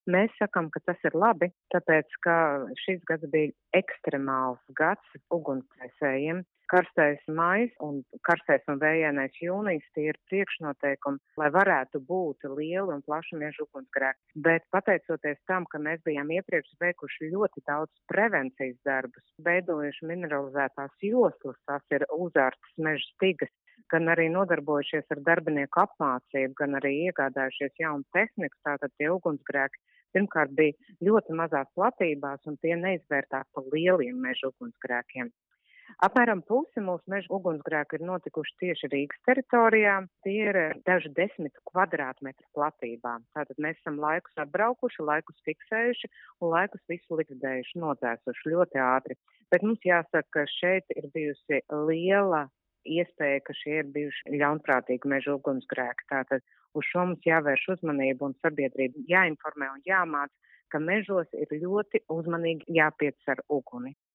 Mēs sakam, ka tas ir labi, tāpēc, ka šis gads bija ekstremāls gads ugunsdzēsējiem. Karstais maijs un karstais un vējainais jūnijas tie ir priekšnoteikumi, lai varētu būt lieli un plaši meža ugunsgrēki. Bet pateicoties tam, ka mēs bijām iepriekš veikuši ļoti daudz prevencijas darbus, veidojuši mineralizētās joslas, tās ir uzārtas meža stigas, gan arī nodarbojušies ar darbinieku apmācību, gan arī iegādājušies jaunu tehniku, tātad tie ugunsgrēki pirmkārt bija ļoti mazās platībās un tie neizvērtās par lieliem meža ugunsgrēkiem. Apmēram pusi mūsu meža ugunsgrēku ir notikuši tieši Rīgas teritorijā. Tie ir daži 10 kvadrātmetru platībā. Tātad mēs esam laikus apbraukuši, laikus fiksējuši un laikus visu likvidējuši, nodzēsuši ļoti ātri. Bet mums jāsaka, ka šeit ir bijusi liela iespēja, ka šie ir bijuši ļaunprātīgi meža ugunsgrēki. Tātad uz šo mums jāvērš uzmanību un sabiedrība jāinformē un jāmāca, ka mežos ir ļoti uzmanīgi jāpiec ar uguni.